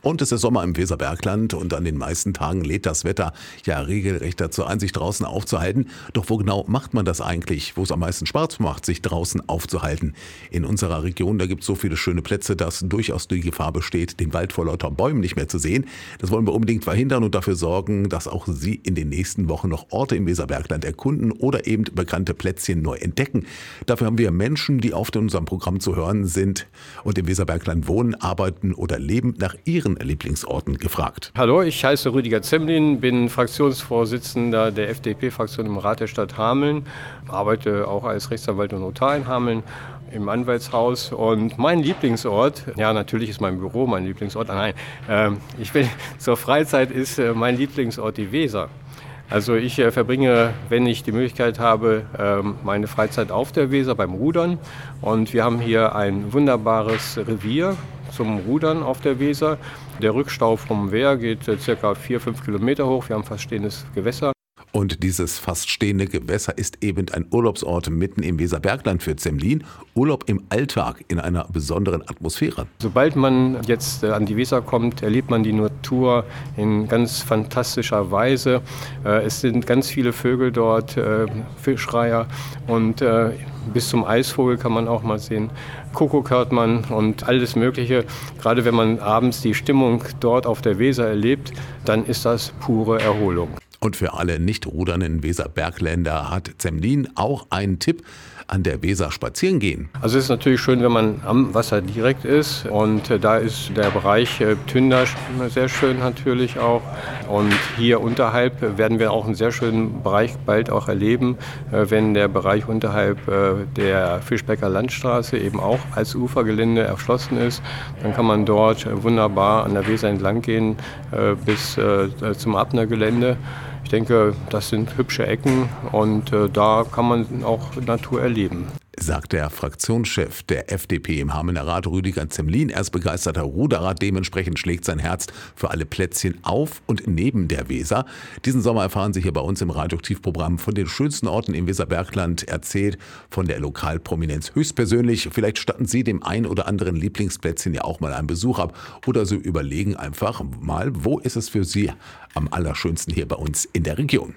Und es ist Sommer im Weserbergland und an den meisten Tagen lädt das Wetter ja regelrecht dazu ein, sich draußen aufzuhalten. Doch wo genau macht man das eigentlich, wo es am meisten Spaß macht, sich draußen aufzuhalten? In unserer Region, da gibt es so viele schöne Plätze, dass durchaus die Gefahr besteht, den Wald vor lauter Bäumen nicht mehr zu sehen. Das wollen wir unbedingt verhindern und dafür sorgen, dass auch Sie in den nächsten Wochen noch Orte im Weserbergland erkunden oder eben bekannte Plätzchen neu entdecken. Dafür haben wir Menschen, die oft in unserem Programm zu hören sind und im Weserbergland wohnen, arbeiten oder leben, nach ihren Lieblingsorten gefragt. Hallo, ich heiße Rüdiger Zemlin, bin Fraktionsvorsitzender der FDP-Fraktion im Rat der Stadt Hameln, arbeite auch als Rechtsanwalt und Notar in Hameln im Anwaltshaus. Und mein Lieblingsort, ja natürlich ist mein Büro mein Lieblingsort, zur Freizeit ist mein Lieblingsort die Weser. Also ich verbringe, wenn ich die Möglichkeit habe, meine Freizeit auf der Weser beim Rudern. Und wir haben hier ein wunderbares Revier zum Rudern auf der Weser. Der Rückstau vom Wehr geht ca. 4-5 Kilometer hoch. Wir haben fast stehendes Gewässer. Und dieses fast stehende Gewässer ist eben ein Urlaubsort mitten im Weserbergland für Zemlin. Urlaub im Alltag in einer besonderen Atmosphäre. Sobald man jetzt an die Weser kommt, erlebt man die Natur in ganz fantastischer Weise. Es sind ganz viele Vögel dort, Fischreiher und bis zum Eisvogel kann man auch mal sehen. Kuckuck hört man und alles Mögliche. Gerade wenn man abends die Stimmung dort auf der Weser erlebt, dann ist das pure Erholung. Und für alle nicht rudernden Weserbergländer hat Zemlin auch einen Tipp: an der Weser spazieren gehen. Also es ist natürlich schön, wenn man am Wasser direkt ist und da ist der Bereich Tünder sehr schön natürlich auch. Und hier unterhalb werden wir auch einen sehr schönen Bereich bald auch erleben, wenn der Bereich unterhalb der Fischbecker Landstraße eben auch als Ufergelände erschlossen ist. Dann kann man dort wunderbar an der Weser entlang gehen bis zum Abnergelände. Ich denke, das sind hübsche Ecken und da kann man auch Natur erleben. Sagt der Fraktionschef der FDP im Hamelner Rat, Rüdiger Zemlin. Er ist begeisterter Ruderer, dementsprechend schlägt sein Herz für alle Plätzchen auf und neben der Weser. Diesen Sommer erfahren Sie hier bei uns im Radioaktivprogramm von den schönsten Orten im Weserbergland, erzählt von der Lokalprominenz höchstpersönlich. Vielleicht statten Sie dem ein oder anderen Lieblingsplätzchen ja auch mal einen Besuch ab oder Sie überlegen einfach mal, wo ist es für Sie am allerschönsten hier bei uns in der Region.